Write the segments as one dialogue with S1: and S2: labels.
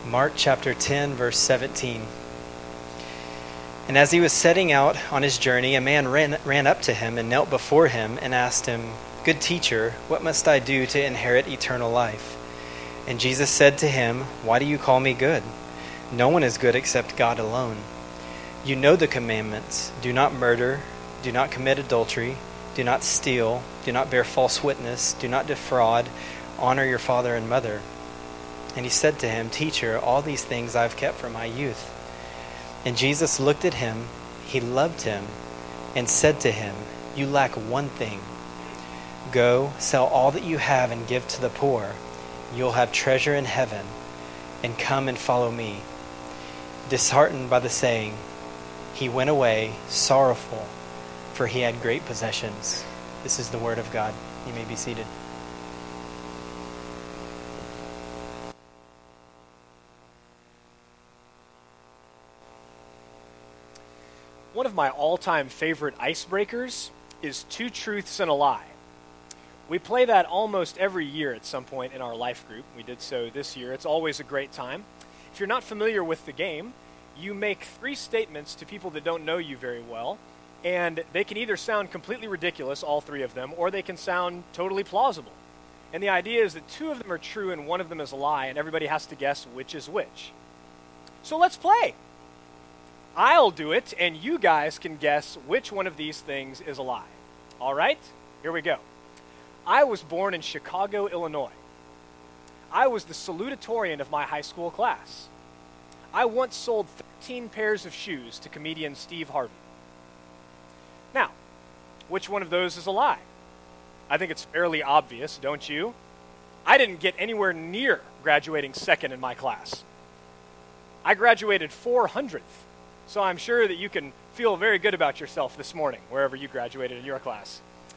S1: Mark chapter 10, verse 17. And as he was setting out on his journey, a man ran up to him and knelt before him and asked him, "Good teacher, what must I do to inherit eternal life?" And Jesus said to him, "Why do you call me good? No one is good except God alone. You know the commandments. Do not murder, do not commit adultery, do not steal, do not bear false witness, do not defraud, honor your father and mother." And he said to him, "Teacher, all these things I've kept from my youth." And Jesus looked at him, he loved him, and said to him, "You lack one thing. Go, sell all that you have and give to the poor. You'll have treasure in heaven, and come and follow me." Disheartened by the saying, he went away sorrowful, for he had great possessions. This is the word of God. You may be seated.
S2: One of my all-time favorite icebreakers is Two Truths and a Lie. We play that almost every year at some point in our life group. We did so this year. It's always a great time. If you're not familiar with the game, you make three statements to people that don't know you very well, and they can either sound completely ridiculous, all three of them, or they can sound totally plausible. And the idea is that two of them are true and one of them is a lie, and everybody has to guess which is which. So let's play. I'll do it, and you guys can guess which one of these things is a lie. All right? Here we go. I was born in Chicago, Illinois. I was the salutatorian of my high school class. I once sold 13 pairs of shoes to comedian Steve Harvey. Now, which one of those is a lie? I think it's fairly obvious, don't you? I didn't get anywhere near graduating second in my class. I graduated 400th. So I'm sure that you can feel very good about yourself this morning, wherever you graduated in your class.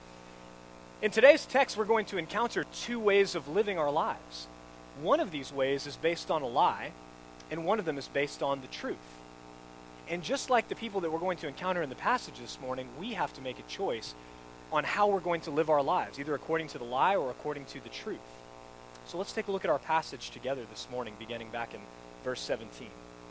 S2: In today's text, we're going to encounter two ways of living our lives. One of these ways is based on a lie, and one of them is based on the truth. And just like the people that we're going to encounter in the passage this morning, we have to make a choice on how we're going to live our lives, either according to the lie or according to the truth. So let's take a look at our passage together this morning, beginning back in verse 17.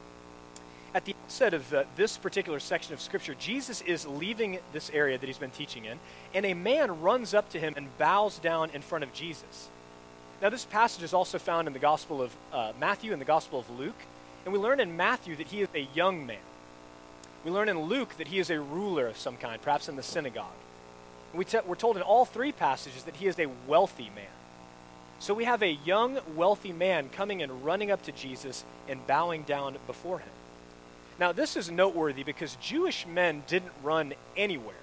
S2: At the outset of this particular section of Scripture, Jesus is leaving this area that he's been teaching in, and a man runs up to him and bows down in front of Jesus. Now, this passage is also found in the Gospel of Matthew and the Gospel of Luke, and we learn in Matthew that he is a young man. We learn in Luke that he is a ruler of some kind, perhaps in the synagogue. We're told in all three passages that he is a wealthy man. So we have a young, wealthy man coming and running up to Jesus and bowing down before him. Now, this is noteworthy because Jewish men didn't run anywhere.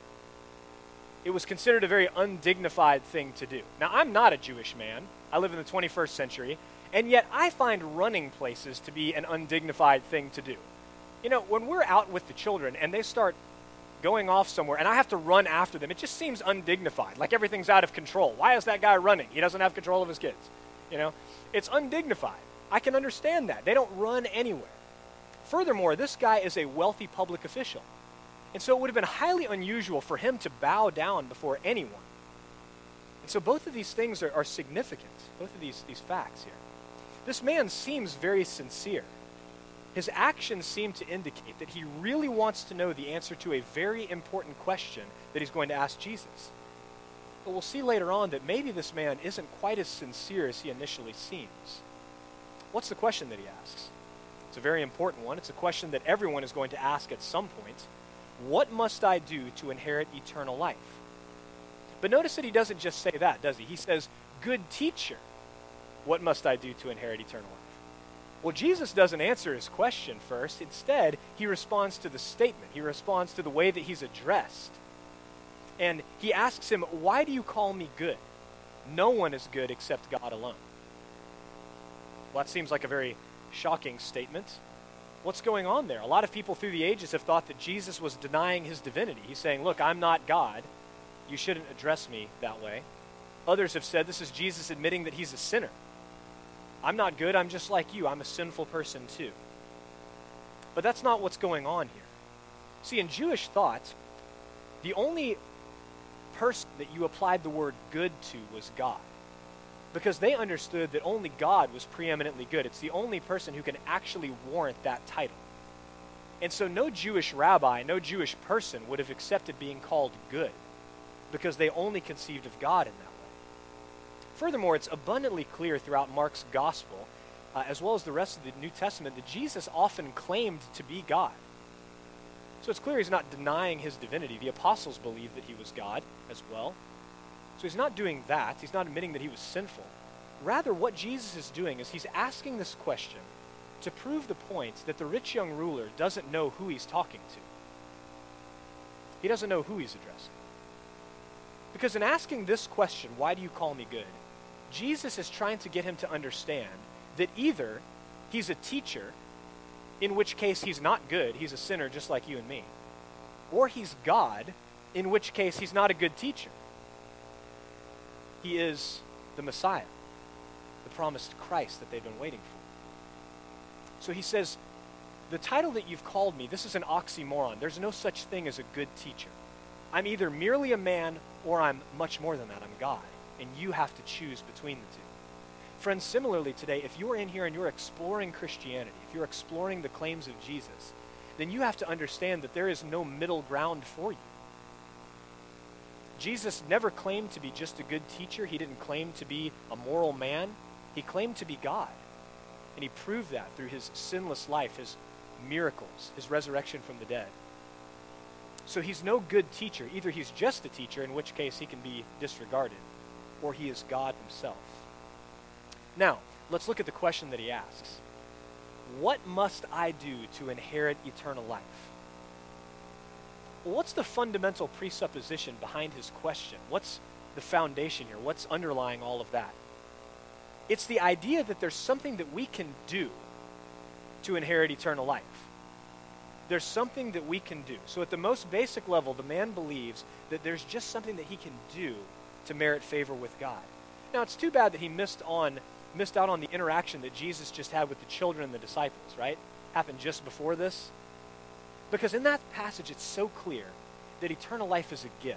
S2: It was considered a very undignified thing to do. Now, I'm not a Jewish man. I live in the 21st century, and yet I find running places to be an undignified thing to do. You know, when we're out with the children and they start going off somewhere and I have to run after them, it just seems undignified, like everything's out of control. Why is that guy running? He doesn't have control of his kids. You know, it's undignified. I can understand that. They don't run anywhere. Furthermore, this guy is a wealthy public official. And so it would have been highly unusual for him to bow down before anyone. And so both of these things are significant, both of these facts here. This man seems very sincere. His actions seem to indicate that he really wants to know the answer to a very important question that he's going to ask Jesus. But we'll see later on that maybe this man isn't quite as sincere as he initially seems. What's the question that he asks? It's a very important one. It's a question that everyone is going to ask at some point. What must I do to inherit eternal life? But notice that he doesn't just say that, does he? He says, "Good teacher, what must I do to inherit eternal life?" Well, Jesus doesn't answer his question first. Instead, he responds to the statement. He responds to the way that he's addressed. And he asks him, "Why do you call me good? No one is good except God alone." Well, that seems like a very shocking statement. What's going on there? A lot of people through the ages have thought that Jesus was denying his divinity. He's saying, "Look, I'm not God. You shouldn't address me that way." Others have said this is Jesus admitting that he's a sinner. I'm not good. I'm just like you. I'm a sinful person too. But that's not what's going on here. See, in Jewish thought, the only person that you applied the word good to was God. because they understood that only God was preeminently good. It's the only person who can actually warrant that title. And so no Jewish rabbi, no Jewish person would have accepted being called good because they only conceived of God in that way. Furthermore, it's abundantly clear throughout Mark's gospel, as well as the rest of the New Testament, that Jesus often claimed to be God. So it's clear he's not denying his divinity. The apostles believed that he was God as well. So he's not doing that. He's not admitting that he was sinful. Rather, what Jesus is doing is he's asking this question to prove the point that the rich young ruler doesn't know who he's talking to. He doesn't know who he's addressing. Because in asking this question, why do you call me good? Jesus is trying to get him to understand that either he's a teacher, in which case he's not good, he's a sinner just like you and me, or he's God, in which case he's not a good teacher. He is the Messiah, the promised Christ that they've been waiting for. So he says, the title that you've called me, this is an oxymoron. There's no such thing as a good teacher. I'm either merely a man or I'm much more than that. I'm God. And you have to choose between the two. Friends, similarly today, if you're in here and you're exploring Christianity, if you're exploring the claims of Jesus, then you have to understand that there is no middle ground for you. Jesus never claimed to be just a good teacher. He didn't claim to be a moral man. He claimed to be God. And he proved that through his sinless life, his miracles, his resurrection from the dead. So he's no good teacher. Either he's just a teacher, in which case he can be disregarded, or he is God himself. Now, let's look at the question that he asks. What must I do to inherit eternal life? Well, what's the fundamental presupposition behind his question? What's the foundation here? What's underlying all of that? It's the idea that there's something that we can do to inherit eternal life. There's something that we can do. So at the most basic level, the man believes that there's just something that he can do to merit favor with God. Now, it's too bad that he missed out on the interaction that Jesus just had with the children and the disciples, right? Happened just before this. Because in that passage, it's so clear that eternal life is a gift.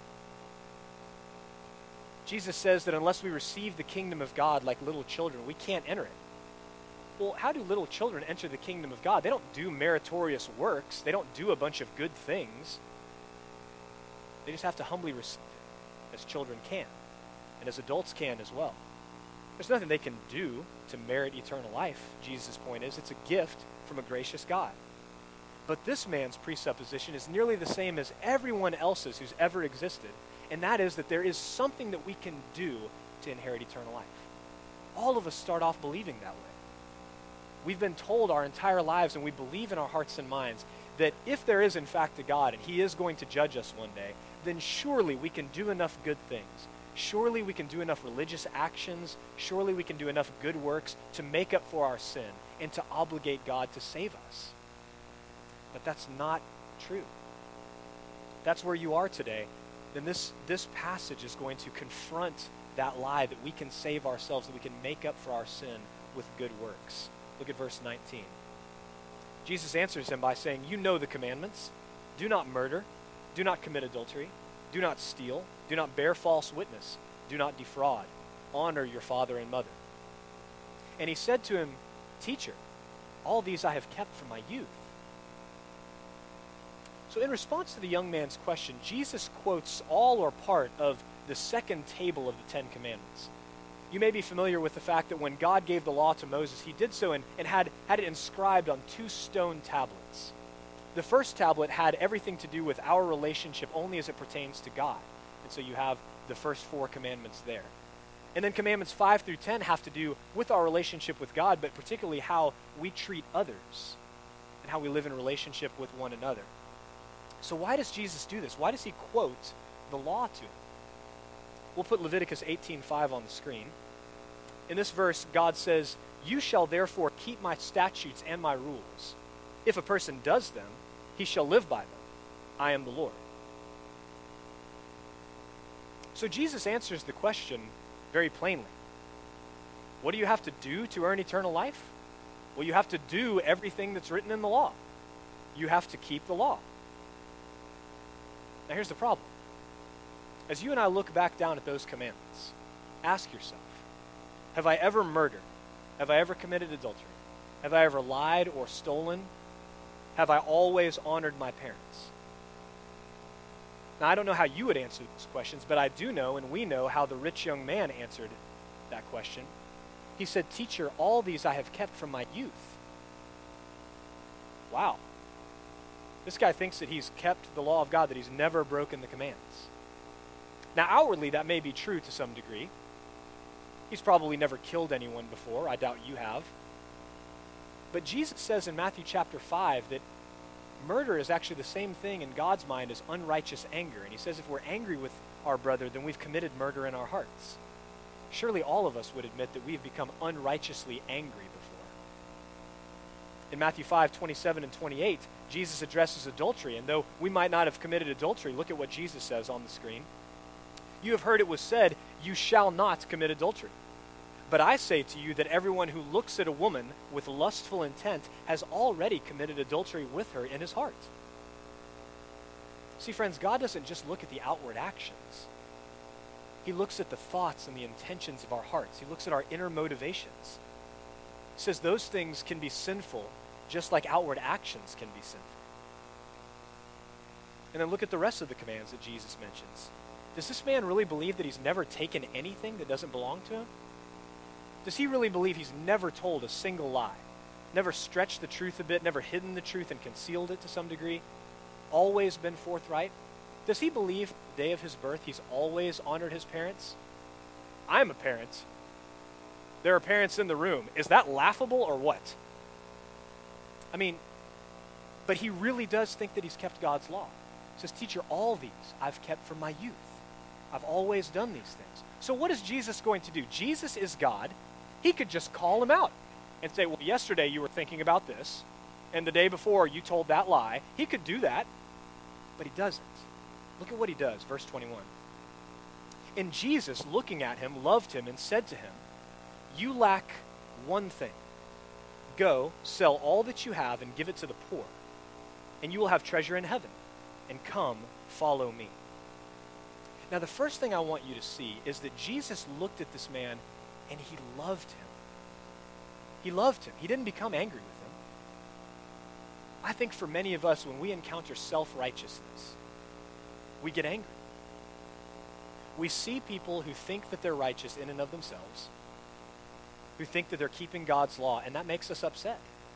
S2: Jesus says that unless we receive the kingdom of God like little children, we can't enter it. Well, how do little children enter the kingdom of God? They don't do meritorious works. They don't do a bunch of good things. They just have to humbly receive it, as children can, and as adults can as well. There's nothing they can do to merit eternal life. Jesus' point is it's a gift from a gracious God. But this man's presupposition is nearly the same as everyone else's who's ever existed, and that is that there is something that we can do to inherit eternal life. All of us start off believing that way. We've been told our entire lives, and we believe in our hearts and minds, that if there is in fact a God, and he is going to judge us one day, then surely we can do enough good things. Surely we can do enough religious actions. Surely we can do enough good works to make up for our sin and to obligate God to save us. But that's not true. That's where you are today. Then this passage is going to confront that lie that we can save ourselves, that we can make up for our sin with good works. Look at verse 19. Jesus answers him by saying, you know the commandments. Do not murder. Do not commit adultery. Do not steal. Do not bear false witness. Do not defraud. Honor your father and mother. And he said to him, Teacher, all these I have kept from my youth. So in response to the young man's question, Jesus quotes all or part of the second table of the Ten Commandments. You may be familiar with the fact that when God gave the law to Moses, he did so and had it inscribed on 2 stone tablets. The first tablet had everything to do with our relationship only as it pertains to God. And so you have the first 4 commandments there. And then commandments 5 through 10 have to do with our relationship with God, but particularly how we treat others and how we live in relationship with one another. So why does Jesus do this? Why does he quote the law to him? We'll put Leviticus 18:5 on the screen. In this verse, God says, you shall therefore keep my statutes and my rules. If a person does them, he shall live by them. I am the Lord. So Jesus answers the question very plainly. What do you have to do to earn eternal life? Well, you have to do everything that's written in the law. You have to keep the law. Now here's the problem. As you and I look back down at those commandments, ask yourself, Have I ever murdered? Have I ever committed adultery? Have I ever lied or stolen? Have I always honored my parents? Now, I don't know how you would answer these questions, but I do know, and we know, how the rich young man answered that question. He said, "Teacher, all these I have kept from my youth." Wow. This guy thinks that he's kept the law of God, that he's never broken the commands. Now, outwardly, that may be true to some degree. He's probably never killed anyone before. I doubt you have. But Jesus says in Matthew chapter 5 that murder is actually the same thing in God's mind as unrighteous anger. And he says if we're angry with our brother, then we've committed murder in our hearts. Surely all of us would admit that we've become unrighteously angry before. In Matthew 5:27 and 28, Jesus addresses adultery. And though we might not have committed adultery, look at what Jesus says on the screen. "You have heard it was said, 'You shall not commit adultery.' But I say to you that everyone who looks at a woman with lustful intent has already committed adultery with her in his heart." See, friends, God doesn't just look at the outward actions. He looks at the thoughts and the intentions of our hearts. He looks at our inner motivations. He says those things can be sinful just like outward actions can be sinful. And then look at the rest of the commands that Jesus mentions. Does this man really believe that he's never taken anything that doesn't belong to him? Does he really believe he's never told a single lie, never stretched the truth a bit, never hidden the truth and concealed it to some degree, always been forthright? Does he believe the day of his birth he's always honored his parents? I'm a parent. There are parents in the room. Is that laughable or what? I mean, but he really does think that he's kept God's law. He says, "Teacher, all these I've kept from my youth. I've always done these things." So what is Jesus going to do? Jesus is God. He could just call him out and say, "Well, yesterday you were thinking about this, and the day before you told that lie." He could do that, but he doesn't. Look at what he does, verse 21. "And Jesus, looking at him, loved him and said to him, 'You lack one thing. Go, sell all that you have and give it to the poor, and you will have treasure in heaven. And come, follow me.'" Now, the first thing I want you to see is that Jesus looked at this man and he loved him. He loved him. He didn't become angry with him. I think for many of us, when we encounter self-righteousness, we get angry. We see people who think that they're righteous in and of themselves, who think that they're keeping God's law, and that makes us upset.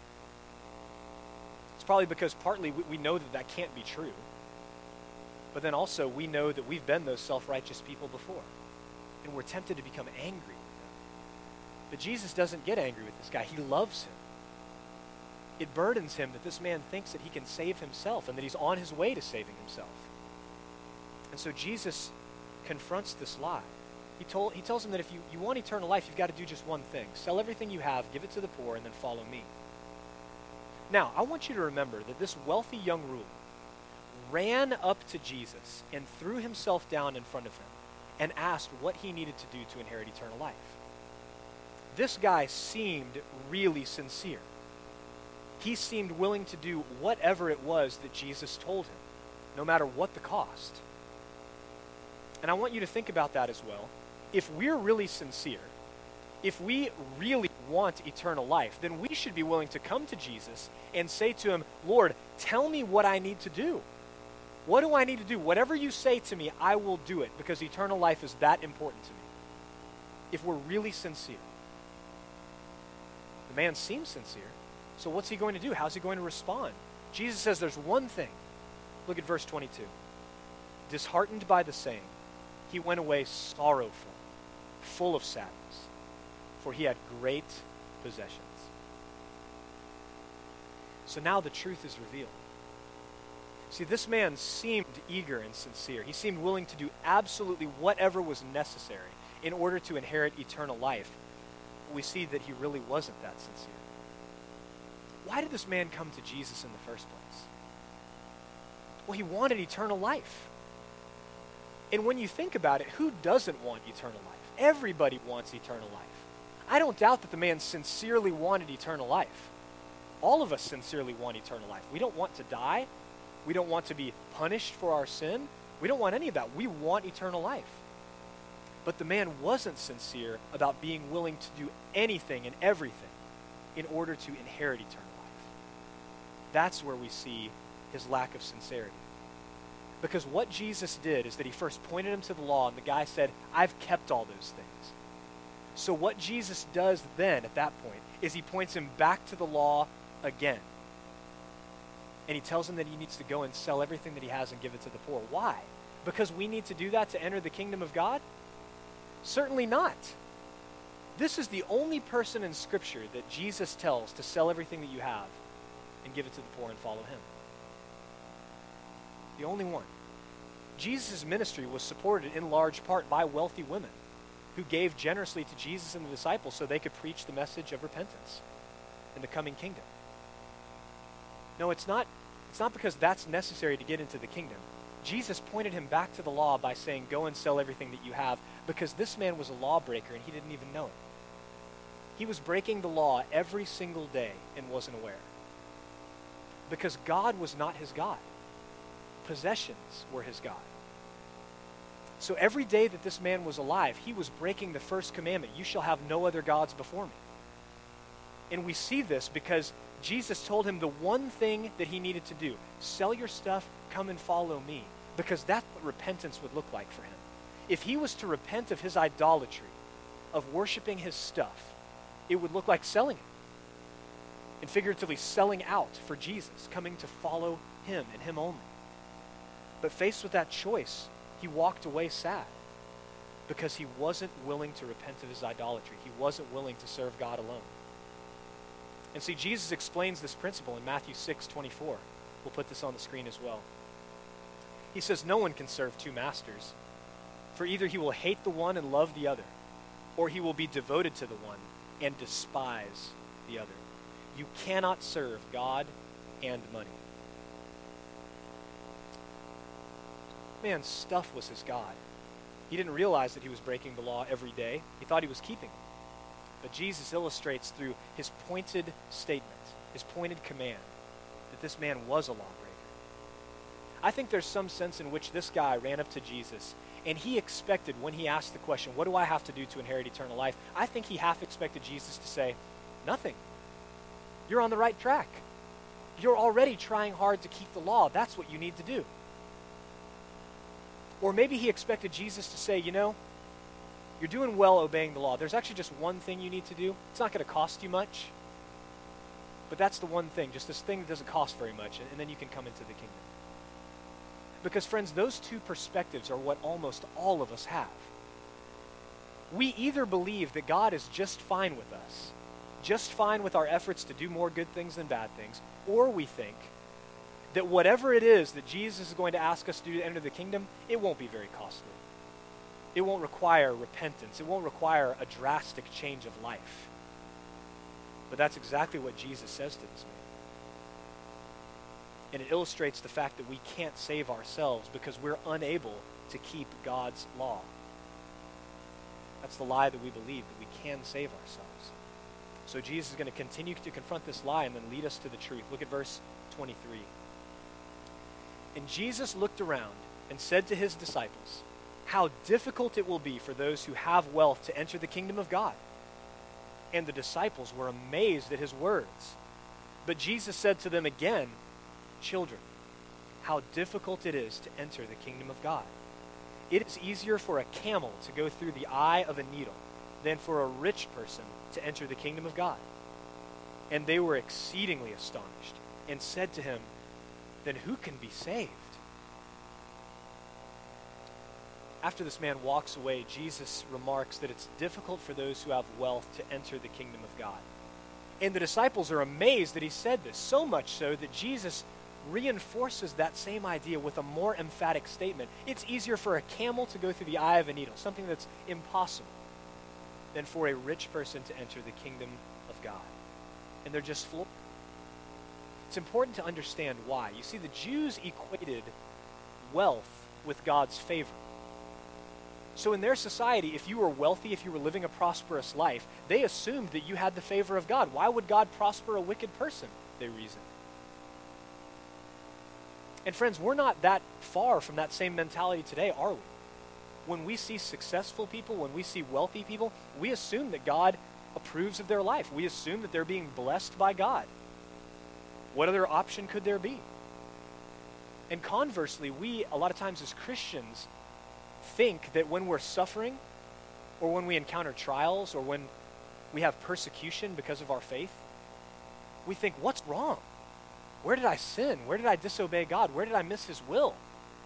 S2: It's probably because partly we know that that can't be true. But then also we know that we've been those self-righteous people before. And we're tempted to become angry with them. But Jesus doesn't get angry with this guy. He loves him. It burdens him that this man thinks that he can save himself and that he's on his way to saving himself. And so Jesus confronts this lie. He tells him that if you want eternal life, you've got to do just one thing. Sell everything you have, give it to the poor, and then follow me. Now, I want you to remember that this wealthy young ruler ran up to Jesus and threw himself down in front of him and asked what he needed to do to inherit eternal life. This guy seemed really sincere. He seemed willing to do whatever it was that Jesus told him, no matter what the cost. And I want you to think about that as well. If we're really sincere, if we really want eternal life, then we should be willing to come to Jesus and say to him, "Lord, tell me what I need to do. What do I need to do? Whatever you say to me, I will do it, because eternal life is that important to me." If we're really sincere. The man seems sincere, so what's he going to do? How's he going to respond? Jesus says there's one thing. Look at verse 22. "Disheartened by the saying, he went away sorrowful, full of sadness, for he had great possessions." So now the truth is revealed. See, this man seemed eager and sincere. He seemed willing to do absolutely whatever was necessary in order to inherit eternal life. But we see that he really wasn't that sincere. Why did this man come to Jesus in the first place? Well, he wanted eternal life. And when you think about it, who doesn't want eternal life? Everybody wants eternal life. I don't doubt that the man sincerely wanted eternal life. All of us sincerely want eternal life. We don't want to die. We don't want to be punished for our sin. We don't want any of that. We want eternal life. But the man wasn't sincere about being willing to do anything and everything in order to inherit eternal life. That's where we see his lack of sincerity. Because what Jesus did is that he first pointed him to the law, and the guy said, I've kept all those things. So what Jesus does then at that point is he points him back to the law again. And he tells him that he needs to go and sell everything that he has and give it to the poor. Why? Because we need to do that to enter the kingdom of God? Certainly not. This is the only person in Scripture that Jesus tells to sell everything that you have and give it to the poor and follow him. The only one. Jesus' ministry was supported in large part by wealthy women who gave generously to Jesus and the disciples so they could preach the message of repentance in the coming kingdom. No, it's not because that's necessary to get into the kingdom. Jesus pointed him back to the law by saying, go and sell everything that you have, because this man was a lawbreaker and he didn't even know it. He was breaking the law every single day and wasn't aware. Because God was not his God. Possessions were his God. So every day that this man was alive, he was breaking the first commandment, you shall have no other gods before me. And we see this because Jesus told him the one thing that he needed to do, sell your stuff, come and follow me, because that's what repentance would look like for him. If he was to repent of his idolatry, of worshiping his stuff, it would look like selling it. And figuratively selling out for Jesus, coming to follow him and him only. But faced with that choice, he walked away sad because he wasn't willing to repent of his idolatry. He wasn't willing to serve God alone. And see, Jesus explains this principle in Matthew 6:24. We'll put this on the screen as well. He says, no one can serve two masters, for either he will hate the one and love the other, or he will be devoted to the one and despise the other. You cannot serve God and money. Man's stuff was his God. He didn't realize that he was breaking the law every day. He thought he was keeping it. But Jesus illustrates through his pointed statement, his pointed command, that this man was a lawbreaker. I think there's some sense in which this guy ran up to Jesus, and he expected, when he asked the question, what do I have to do to inherit eternal life? I think he half expected Jesus to say, nothing. You're on the right track. You're already trying hard to keep the law. That's what you need to do. Or maybe he expected Jesus to say, you're doing well obeying the law. There's actually just one thing you need to do. It's not going to cost you much. But that's the one thing, just this thing that doesn't cost very much, and then you can come into the kingdom. Because, friends, those two perspectives are what almost all of us have. We either believe that God is just fine with us, just fine with our efforts to do more good things than bad things, or we think that whatever it is that Jesus is going to ask us to do to enter the kingdom, it won't be very costly. It won't require repentance. It won't require a drastic change of life. But that's exactly what Jesus says to this man. And it illustrates the fact that we can't save ourselves because we're unable to keep God's law. That's the lie that we believe, that we can save ourselves. So Jesus is going to continue to confront this lie and then lead us to the truth. Look at verse 23. And Jesus looked around and said to his disciples, how difficult it will be for those who have wealth to enter the kingdom of God. And the disciples were amazed at his words. But Jesus said to them again, children, how difficult it is to enter the kingdom of God. It is easier for a camel to go through the eye of a needle than for a rich person to enter the kingdom of God. And they were exceedingly astonished and said to him, then who can be saved? After this man walks away, Jesus remarks that it's difficult for those who have wealth to enter the kingdom of God. And the disciples are amazed that he said this, so much so that Jesus reinforces that same idea with a more emphatic statement. It's easier for a camel to go through the eye of a needle, something that's impossible, than for a rich person to enter the kingdom of God. And they're just floored. It's important to understand why. You see, the Jews equated wealth with God's favor. So in their society, if you were wealthy, if you were living a prosperous life, they assumed that you had the favor of God. Why would God prosper a wicked person? They reasoned. And friends, we're not that far from that same mentality today, are we? when we see successful people, when we see wealthy people, we assume that God approves of their life. We assume that they're being blessed by God. What other option could there be? And conversely, we, a lot of times as Christians, think that when we're suffering, or when we encounter trials, or when we have persecution because of our faith, we think, what's wrong? Where did I sin? Where did I disobey God? Where did I miss his will?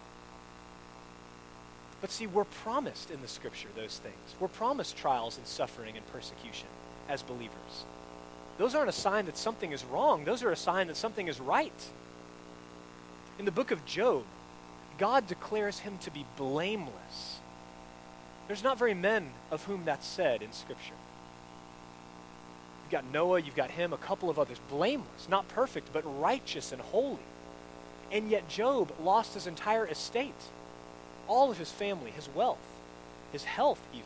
S2: But see, we're promised in the scripture those things. We're promised trials and suffering and persecution as believers. Those aren't a sign that something is wrong. Those are a sign that something is right. In the book of Job, God declares him to be blameless. There's not very many of whom that's said in scripture. You've got Noah, you've got him, a couple of others. Blameless, not perfect, but righteous and holy. And yet Job lost his entire estate, all of his family, his wealth, his health even.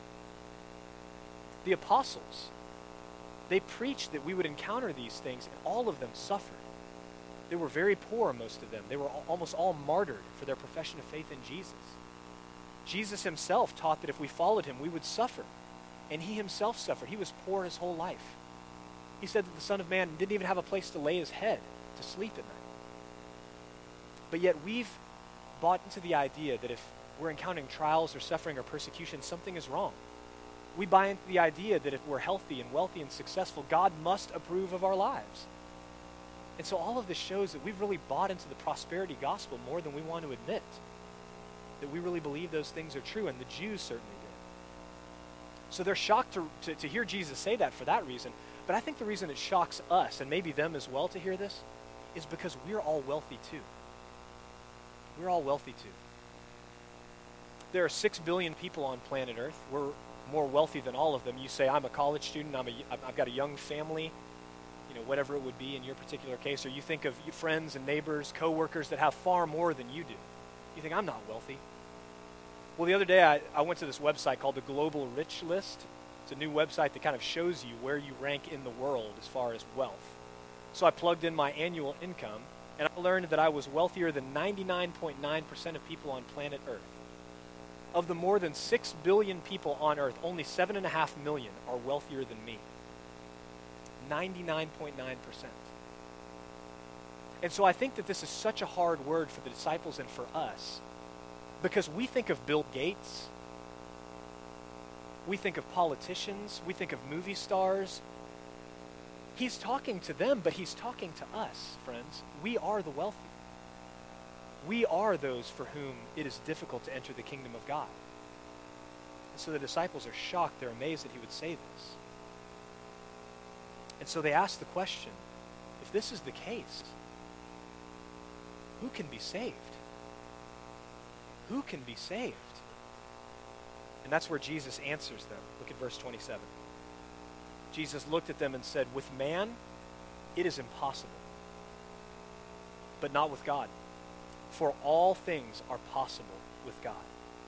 S2: The apostles, they preached that we would encounter these things, and all of them suffered. They were very poor, most of them. They were almost all martyred for their profession of faith in Jesus. Jesus himself taught that if we followed him, we would suffer. And he himself suffered. He was poor his whole life. He said that the Son of Man didn't even have a place to lay his head to sleep at night. But yet we've bought into the idea that if we're encountering trials or suffering or persecution, something is wrong. We buy into the idea that if we're healthy and wealthy and successful, God must approve of our lives. And so all of this shows that we've really bought into the prosperity gospel more than we want to admit. That we really believe those things are true, and the Jews certainly did. So they're shocked to hear Jesus say that for that reason. But I think the reason it shocks us, and maybe them as well to hear this, is because we're all wealthy too. We're all wealthy too. There are 6 billion people on planet Earth. We're more wealthy than all of them. You say, I'm a college student, I've got a young family, whatever it would be in your particular case, or you think of your friends and neighbors, co-workers that have far more than you do. You think, I'm not wealthy. Well, the other day I went to this website called the Global Rich List. It's a new website that kind of shows you where you rank in the world as far as wealth. So I plugged in my annual income, and I learned that I was wealthier than 99.9% of people on planet Earth. Of the more than 6 billion people on Earth, only 7.5 million are wealthier than me. 99.9%. And so I think that this is such a hard word for the disciples and for us, because we think of Bill Gates, we think of politicians, we think of movie stars. He's talking to them, but he's talking to us, friends. We are the wealthy. We are those for whom it is difficult to enter the kingdom of God. And so the disciples are shocked. They're amazed that he would say this. And so they ask the question, if this is the case, who can be saved? Who can be saved? And that's where Jesus answers them. Look at verse 27. Jesus looked at them and said, with man, it is impossible, but not with God. For all things are possible with God.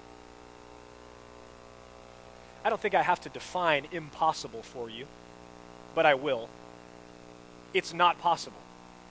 S2: I don't think I have to define impossible for you, but I will. It's not possible.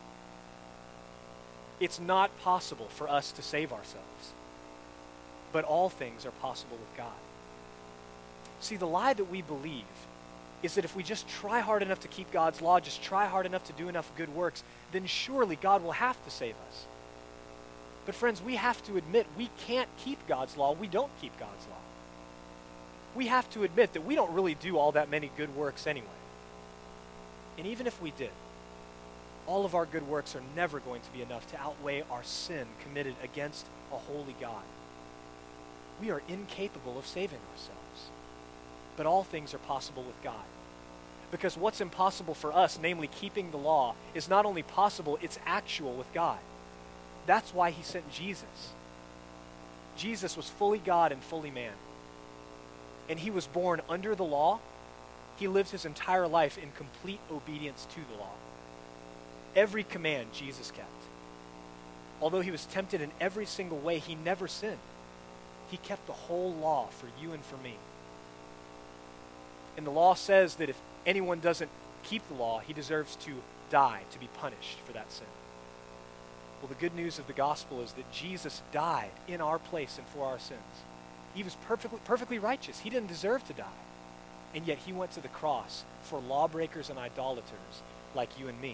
S2: It's not possible for us to save ourselves, but all things are possible with God. See, the lie that we believe is that if we just try hard enough to keep God's law, just try hard enough to do enough good works, then surely God will have to save us. But friends, we have to admit we can't keep God's law. We don't keep God's law. We have to admit that we don't really do all that many good works anyway. And even if we did, all of our good works are never going to be enough to outweigh our sin committed against a holy God. We are incapable of saving ourselves. But all things are possible with God. Because what's impossible for us, namely keeping the law, is not only possible, it's actual with God. That's why he sent Jesus. Jesus was fully God and fully man. And he was born under the law. He lived his entire life in complete obedience to the law. Every command Jesus kept. Although he was tempted in every single way, he never sinned. He kept the whole law for you and for me. And the law says that if anyone doesn't keep the law, he deserves to die, to be punished for that sin. Well, the good news of the gospel is that Jesus died in our place and for our sins. He was perfectly righteous. He didn't deserve to die. And yet he went to the cross for lawbreakers and idolaters like you and me.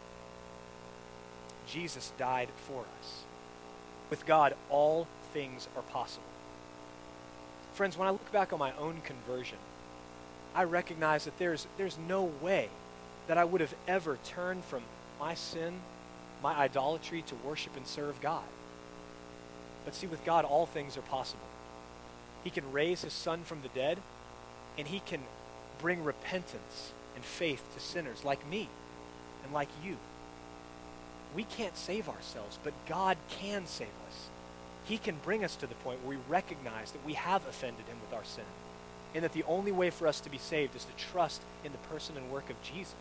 S2: Jesus died for us. With God, all things are possible. Friends, when I look back on my own conversion, I recognize that there's no way that I would have ever turned from my sin, my idolatry, to worship and serve God. But see, with God, all things are possible. He can raise his Son from the dead, and he can bring repentance and faith to sinners like me and like you. We can't save ourselves, but God can save us. He can bring us to the point where we recognize that we have offended him with our sin, and that the only way for us to be saved is to trust in the person and work of Jesus.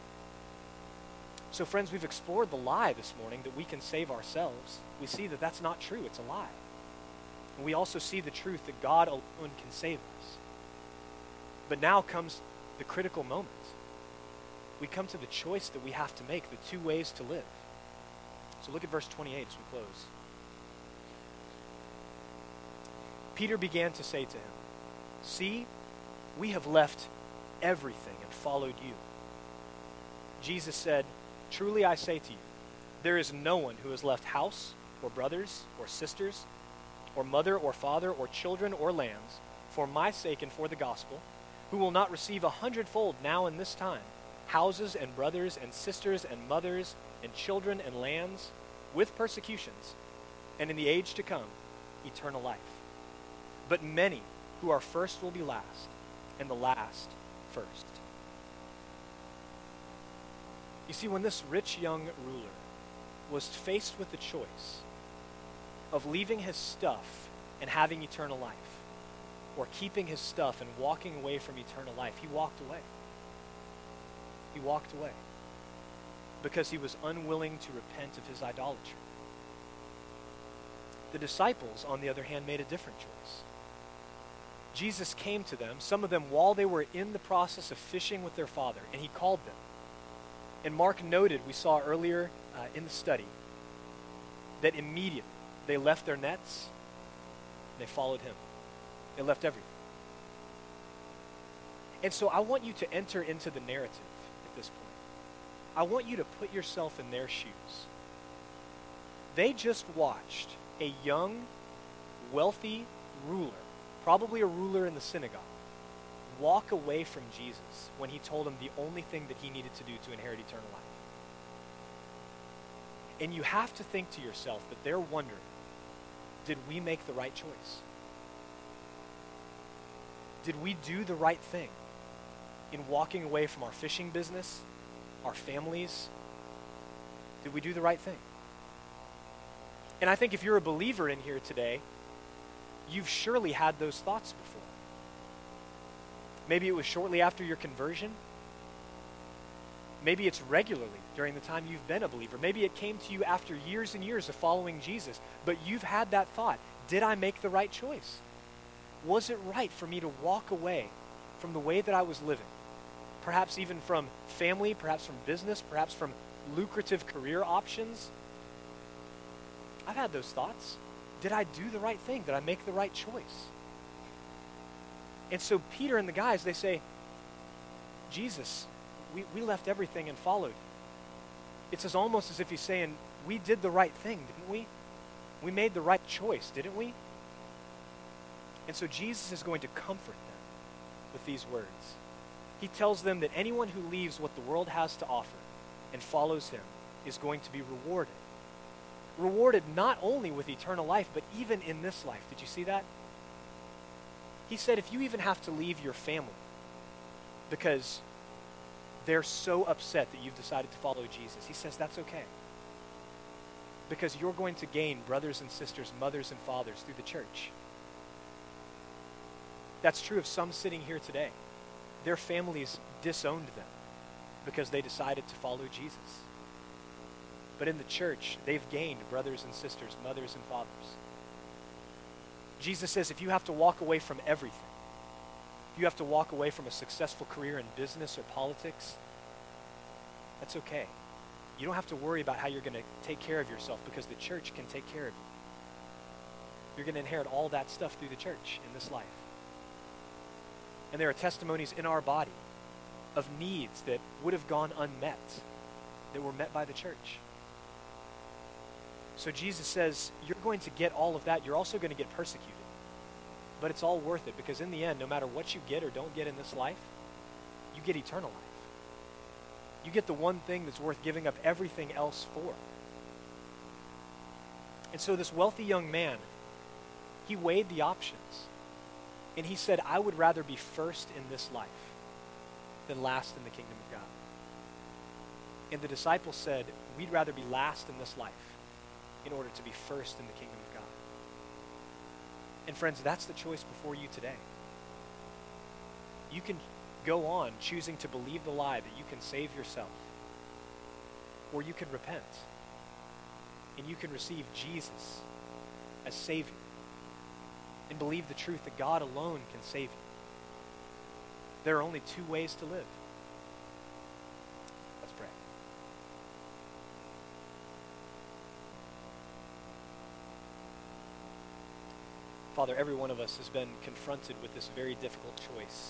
S2: So friends, we've explored the lie this morning that we can save ourselves. We see that that's not true. It's a lie. And we also see the truth that God alone can save us. But now comes the critical moment. We come to the choice that we have to make, the two ways to live. So look at verse 28 as we close. Peter began to say to him, "See, we have left everything and followed you." Jesus said, "Truly I say to you, there is no one who has left house or brothers or sisters or mother or father or children or lands for my sake and for the gospel, who will not receive 100-fold now in this time, houses and brothers and sisters and mothers and children and lands, with persecutions, and in the age to come, eternal life. But many who are first will be last, and the last first." You see, when this rich young ruler was faced with the choice of leaving his stuff and having eternal life, or keeping his stuff and walking away from eternal life, he walked away. He walked away because he was unwilling to repent of his idolatry. The disciples, on the other hand, made a different choice. Jesus came to them, some of them while they were in the process of fishing with their father, and he called them. And Mark noted, we saw earlier in the study, that immediately they left their nets and they followed him. They left everything. And so I want you to enter into the narrative at this point. I want you to put yourself in their shoes. They just watched a young, wealthy ruler, probably a ruler in the synagogue, walk away from Jesus when he told him the only thing that he needed to do to inherit eternal life. And you have to think to yourself that they're wondering, did we make the right choice? Did we do the right thing in walking away from our fishing business, our families? Did we do the right thing? And I think if you're a believer in here today, you've surely had those thoughts before. Maybe it was shortly after your conversion. Maybe it's regularly during the time you've been a believer. Maybe it came to you after years and years of following Jesus, but you've had that thought. Did I make the right choice? Was it right for me to walk away from the way that I was living? Perhaps even from family, perhaps from business, perhaps from lucrative career options. I've had those thoughts. Did I do the right thing? Did I make the right choice? And so Peter and the guys, they say, Jesus, we left everything and followed. It's almost as if he's saying, we did the right thing, didn't we? We made the right choice, didn't we? And so Jesus is going to comfort them with these words. He tells them that anyone who leaves what the world has to offer and follows him is going to be rewarded. Rewarded not only with eternal life, but even in this life. Did you see that? He said if you even have to leave your family because they're so upset that you've decided to follow Jesus, he says that's okay. Because you're going to gain brothers and sisters, mothers and fathers through the church. That's true of some sitting here today. Their families disowned them because they decided to follow Jesus. But in the church, they've gained brothers and sisters, mothers and fathers. Jesus says if you have to walk away from everything, if you have to walk away from a successful career in business or politics, that's okay. You don't have to worry about how you're going to take care of yourself because the church can take care of you. You're going to inherit all that stuff through the church in this life. And there are testimonies in our body of needs that would have gone unmet, that were met by the church. So Jesus says, you're going to get all of that. You're also going to get persecuted. But it's all worth it, because in the end, no matter what you get or don't get in this life, you get eternal life. You get the one thing that's worth giving up everything else for. And so this wealthy young man, he weighed the options. And he said, I would rather be first in this life than last in the kingdom of God. And the disciples said, we'd rather be last in this life in order to be first in the kingdom of God. And friends, that's the choice before you today. You can go on choosing to believe the lie that you can save yourself, or you can repent and you can receive Jesus as Savior and believe the truth that God alone can save you. There are only two ways to live. Let's pray. Father, every one of us has been confronted with this very difficult choice.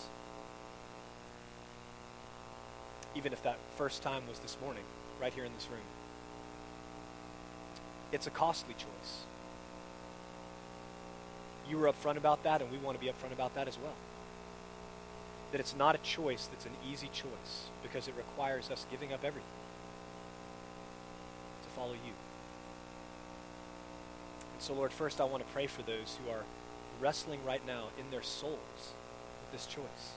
S2: Even if that first time was this morning, right here in this room. It's a costly choice. You were upfront about that, and we want to be upfront about that as well. That it's not a choice that's an easy choice, because it requires us giving up everything to follow you. And so, Lord, first I want to pray for those who are wrestling right now in their souls with this choice.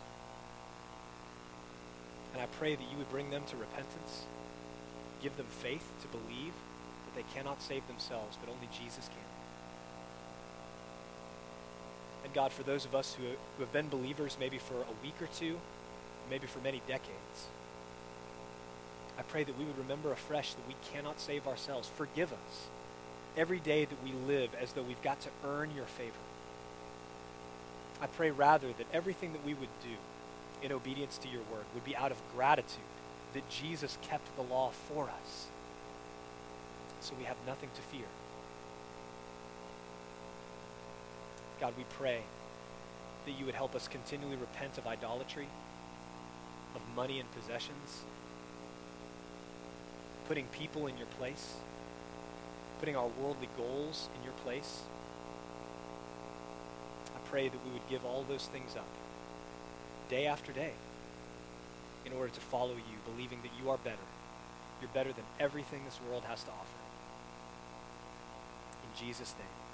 S2: And I pray that you would bring them to repentance, give them faith to believe that they cannot save themselves, but only Jesus can. And God, for those of us who have been believers maybe for a week or two, maybe for many decades, I pray that we would remember afresh that we cannot save ourselves. Forgive us every day that we live as though we've got to earn your favor. I pray rather that everything that we would do in obedience to your word would be out of gratitude that Jesus kept the law for us, so we have nothing to fear. God, we pray that you would help us continually repent of idolatry, of money and possessions, putting people in your place, putting our worldly goals in your place. I pray that we would give all those things up day after day in order to follow you, believing that you are better. You're better than everything this world has to offer. In Jesus' name.